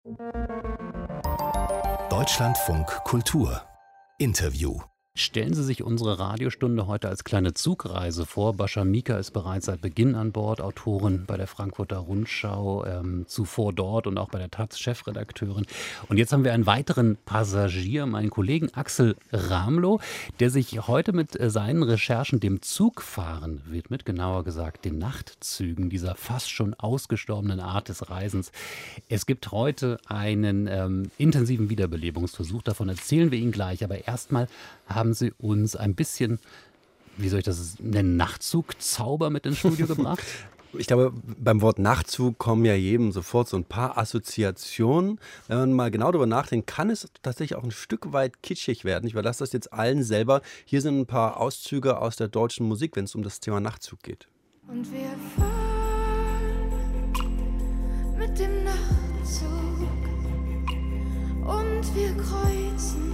Deutschlandfunk Kultur Interview. Stellen Sie sich unsere Radiostunde heute als kleine Zugreise vor. Bascha Mika ist bereits seit Beginn an Bord, Autorin bei der Frankfurter Rundschau, zuvor dort und auch bei der taz Chefredakteurin. Und jetzt haben wir einen weiteren Passagier, meinen Kollegen Axel Ramlow, der sich heute mit seinen Recherchen dem Zugfahren widmet, genauer gesagt den Nachtzügen, dieser fast schon ausgestorbenen Art des Reisens. Es gibt heute einen intensiven Wiederbelebungsversuch, davon erzählen wir Ihnen gleich, aber erstmal haben Sie uns ein bisschen, wie soll ich das nennen, Nachtzugzauber mit ins Studio gebracht? Ich glaube, beim Wort Nachtzug kommen ja jedem sofort so ein paar Assoziationen. Wenn man mal genau darüber nachdenkt, kann es tatsächlich auch ein Stück weit kitschig werden. Ich überlasse das jetzt allen selber. Hier sind ein paar Auszüge aus der deutschen Musik, wenn es um das Thema Nachtzug geht. Und wir fahren mit dem Nachtzug und wir kreuzen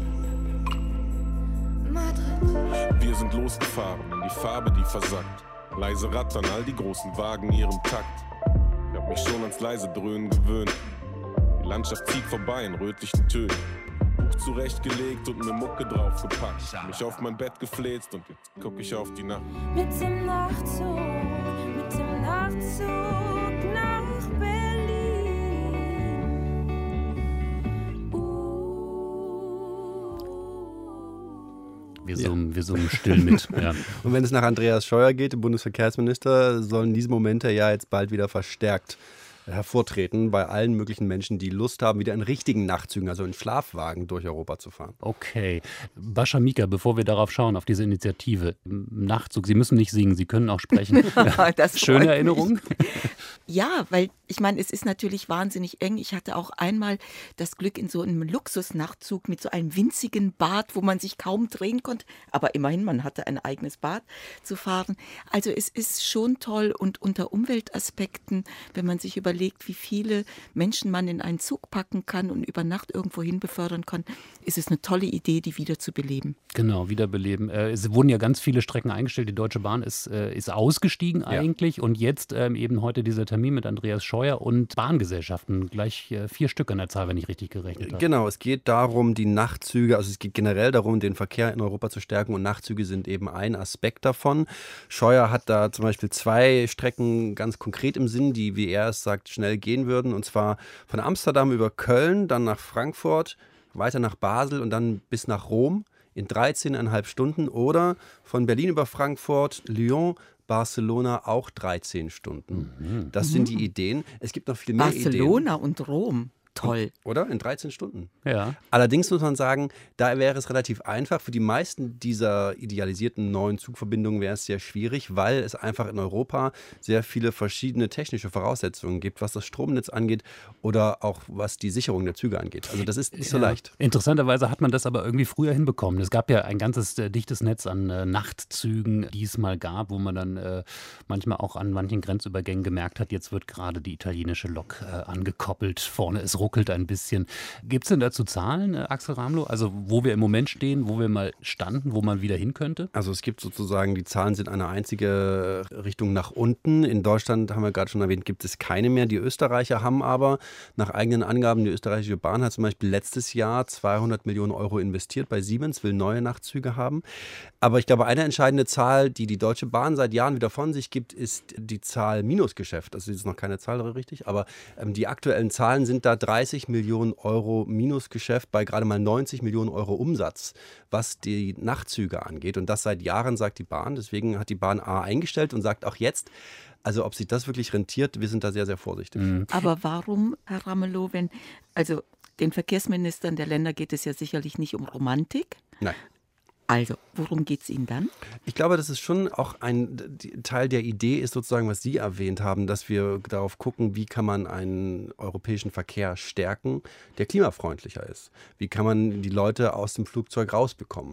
Madrid. Wir sind losgefahren in die Farbe, die versackt. Leise rattern all die großen Wagen ihrem Takt. Ich hab mich schon ans leise Dröhnen gewöhnt. Die Landschaft zieht vorbei in rötlichen Tönen. Buch zurechtgelegt und mir Mucke draufgepackt. Mich auf mein Bett gefläzt und jetzt guck ich auf die Nacht. Mit dem Nachtzug nach Berlin. Wir summen still mit. Ja. Und wenn es nach Andreas Scheuer geht, dem Bundesverkehrsminister, sollen diese Momente ja jetzt bald wieder verstärkt hervortreten bei allen möglichen Menschen, die Lust haben, wieder in richtigen Nachtzügen, also in Schlafwagen durch Europa zu fahren. Okay. Bascha Mika, bevor wir darauf schauen, auf diese Initiative, Nachtzug, Sie müssen nicht singen, Sie können auch sprechen. Schöne Erinnerung? Ja, weil ich meine, es ist natürlich wahnsinnig eng. Ich hatte auch einmal das Glück, in so einem Luxusnachtzug mit so einem winzigen Bad, wo man sich kaum drehen konnte, aber immerhin, man hatte ein eigenes Bad, zu fahren. Also es ist schon toll und unter Umweltaspekten, wenn man sich überlegt, wie viele Menschen man in einen Zug packen kann und über Nacht irgendwo hin befördern kann, ist es eine tolle Idee, die wieder zu beleben. Genau, wiederbeleben. Es wurden ja ganz viele Strecken eingestellt. Die Deutsche Bahn ist ausgestiegen eigentlich und jetzt eben heute dieser Termin mit Andreas Scheuer und Bahngesellschaften, gleich 4 Stück an der Zahl, wenn ich richtig gerechnet habe. Genau, es geht darum, die Nachtzüge, also es geht generell darum, den Verkehr in Europa zu stärken und Nachtzüge sind eben ein Aspekt davon. Scheuer hat da zum Beispiel 2 Strecken ganz konkret im Sinn, die, wie er es sagt, schnell gehen würden, und zwar von Amsterdam über Köln, dann nach Frankfurt, weiter nach Basel und dann bis nach Rom in 13,5 Stunden oder von Berlin über Frankfurt, Lyon, Barcelona auch 13 Stunden. Das sind die Ideen. Es gibt noch viel mehr Ideen. Barcelona und Rom. Toll. Oder? In 13 Stunden. Ja. Allerdings muss man sagen, da wäre es relativ einfach. Für die meisten dieser idealisierten neuen Zugverbindungen wäre es sehr schwierig, weil es einfach in Europa sehr viele verschiedene technische Voraussetzungen gibt, was das Stromnetz angeht oder auch was die Sicherung der Züge angeht. Also das ist nicht so leicht. Interessanterweise hat man das aber irgendwie früher hinbekommen. Es gab ja ein ganzes dichtes Netz an Nachtzügen, die es mal gab, wo man dann manchmal auch an manchen Grenzübergängen gemerkt hat, jetzt wird gerade die italienische Lok angekoppelt. Vorne ist ruckelt ein bisschen. Gibt es denn dazu Zahlen, Axel Ramlow? Also wo wir im Moment stehen, wo wir mal standen, wo man wieder hin könnte? Also es gibt sozusagen, die Zahlen sind eine einzige Richtung nach unten. In Deutschland, haben wir gerade schon erwähnt, gibt es keine mehr. Die Österreicher haben aber nach eigenen Angaben, die österreichische Bahn hat zum Beispiel letztes Jahr 200 Millionen Euro investiert bei Siemens, will neue Nachtzüge haben. Aber ich glaube, eine entscheidende Zahl, die die Deutsche Bahn seit Jahren wieder von sich gibt, ist die Zahl Minusgeschäft. Das ist jetzt noch keine Zahl richtig, aber die aktuellen Zahlen sind da 30 Millionen Euro Minusgeschäft bei gerade mal 90 Millionen Euro Umsatz, was die Nachtzüge angeht. Und das seit Jahren, sagt die Bahn. Deswegen hat die Bahn eingestellt und sagt auch jetzt, also ob sich das wirklich rentiert, wir sind da sehr, sehr vorsichtig. Aber warum, Herr Ramelow, also den Verkehrsministern der Länder geht es ja sicherlich nicht um Romantik. Nein. Also, worum geht es Ihnen dann? Ich glaube, das ist schon auch ein Teil der Idee ist sozusagen, was Sie erwähnt haben, dass wir darauf gucken, wie kann man einen europäischen Verkehr stärken, der klimafreundlicher ist. Wie kann man die Leute aus dem Flugzeug rausbekommen?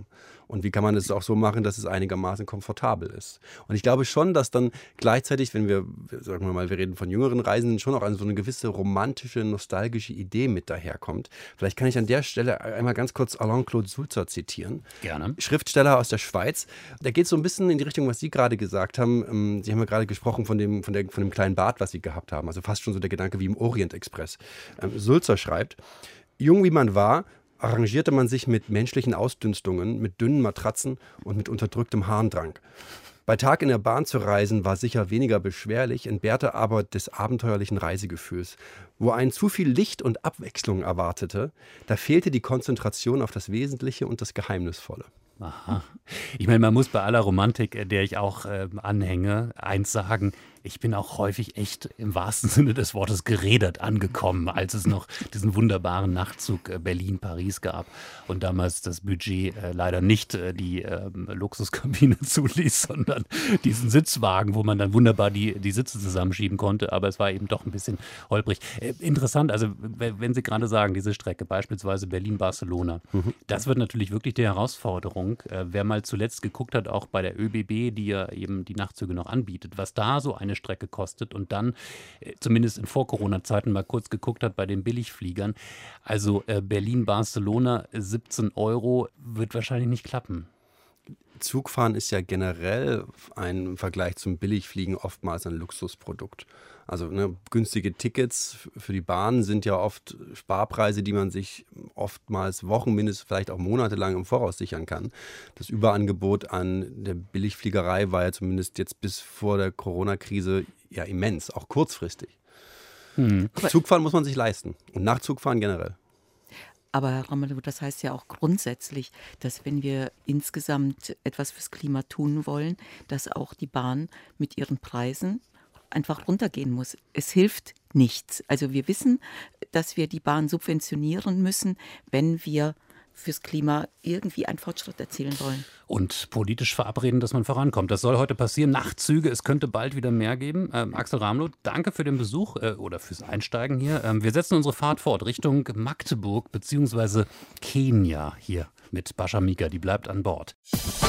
Und wie kann man es auch so machen, dass es einigermaßen komfortabel ist? Und ich glaube schon, dass dann gleichzeitig, wenn wir, sagen wir mal, wir reden von jüngeren Reisenden, schon auch so eine gewisse romantische, nostalgische Idee mit daherkommt. Vielleicht kann ich an der Stelle einmal ganz kurz Alain-Claude Sulzer zitieren. Gerne. Schriftsteller aus der Schweiz. Der geht so ein bisschen in die Richtung, was Sie gerade gesagt haben. Sie haben ja gerade gesprochen von dem kleinen Bad, was Sie gehabt haben. Also fast schon so der Gedanke wie im Orient-Express. Sulzer schreibt: Jung wie man war, arrangierte man sich mit menschlichen Ausdünstungen, mit dünnen Matratzen und mit unterdrücktem Harndrang. Bei Tag in der Bahn zu reisen war sicher weniger beschwerlich, entbehrte aber des abenteuerlichen Reisegefühls. Wo einen zu viel Licht und Abwechslung erwartete, da fehlte die Konzentration auf das Wesentliche und das Geheimnisvolle. Aha. Ich meine, man muss bei aller Romantik, der ich auch anhänge, eins sagen: Ich bin auch häufig echt im wahrsten Sinne des Wortes gerädert angekommen, als es noch diesen wunderbaren Nachtzug Berlin-Paris gab und damals das Budget leider nicht die Luxuskabine zuließ, sondern diesen Sitzwagen, wo man dann wunderbar die Sitze zusammenschieben konnte, aber es war eben doch ein bisschen holprig. Interessant, also wenn Sie gerade sagen, diese Strecke, beispielsweise Berlin-Barcelona, das wird natürlich wirklich die Herausforderung. Wer mal zuletzt geguckt hat, auch bei der ÖBB, die ja eben die Nachtzüge noch anbietet, was da so eine Strecke kostet und dann zumindest in Vor-Corona-Zeiten mal kurz geguckt hat bei den Billigfliegern. Also Berlin-Barcelona 17 € wird wahrscheinlich nicht klappen. Zugfahren ist ja generell im Vergleich zum Billigfliegen oftmals ein Luxusprodukt. Also günstige Tickets für die Bahn sind ja oft Sparpreise, die man sich oftmals Wochen, mindestens vielleicht auch monatelang im Voraus sichern kann. Das Überangebot an der Billigfliegerei war ja zumindest jetzt bis vor der Corona-Krise ja immens, auch kurzfristig. Zugfahren muss man sich leisten und Nachtzugfahren generell. Aber Herr Ramelow, das heißt ja auch grundsätzlich, dass wenn wir insgesamt etwas fürs Klima tun wollen, dass auch die Bahn mit ihren Preisen einfach runtergehen muss. Es hilft nichts. Also wir wissen, dass wir die Bahn subventionieren müssen, wenn wir fürs Klima irgendwie einen Fortschritt erzielen wollen. Und politisch verabreden, dass man vorankommt. Das soll heute passieren. Nachtzüge, es könnte bald wieder mehr geben. Axel Ramelow, danke für den Besuch oder fürs Einsteigen hier. Wir setzen unsere Fahrt fort Richtung Magdeburg bzw. Kenia hier mit Bascha Mika. Die bleibt an Bord.